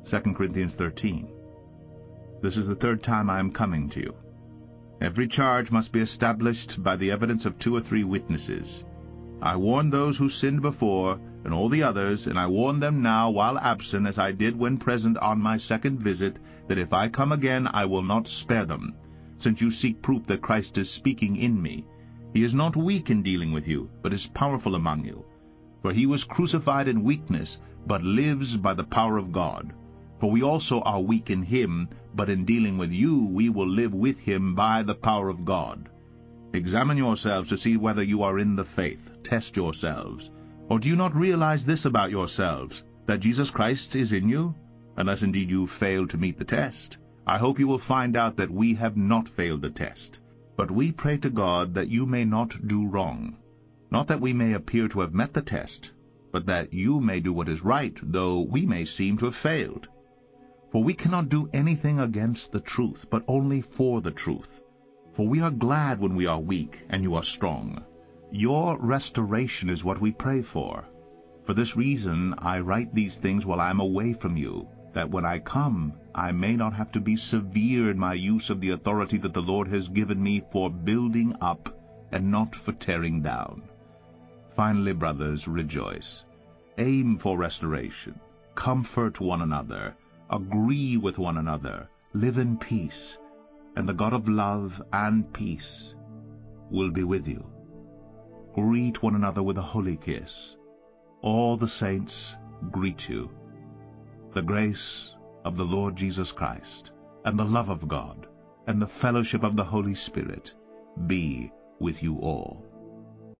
2 Corinthians 13. This is the third time I am coming to you. Every charge must be established by the evidence of 2 or 3 witnesses. I warned those who sinned before, and all the others, and I warn them now while absent, as I did when present on my second visit, that if I come again I will not spare them, since you seek proof that Christ is speaking in me. He is not weak in dealing with you, but is powerful among you. For he was crucified in weakness, but lives by the power of God. For we also are weak in him, but in dealing with you we will live with him by the power of God. Examine yourselves to see whether you are in the faith. Test yourselves. Or do you not realize this about yourselves, that Jesus Christ is in you? Unless indeed you fail to meet the test. I hope you will find out that we have not failed the test. But we pray to God that you may not do wrong. Not that we may appear to have met the test, but that you may do what is right, though we may seem to have failed. For we cannot do anything against the truth, but only for the truth. For we are glad when we are weak, and you are strong. Your restoration is what we pray for. For this reason I write these things while I am away from you, that when I come I may not have to be severe in my use of the authority that the Lord has given me for building up, and not for tearing down. Finally, brothers, rejoice. Aim for restoration. Comfort one another. Agree with one another. Live in peace. And the God of love and peace will be with you. Greet one another with a holy kiss. All the saints greet you. The grace of the Lord Jesus Christ, and the love of God, and the fellowship of the Holy Spirit be with you all.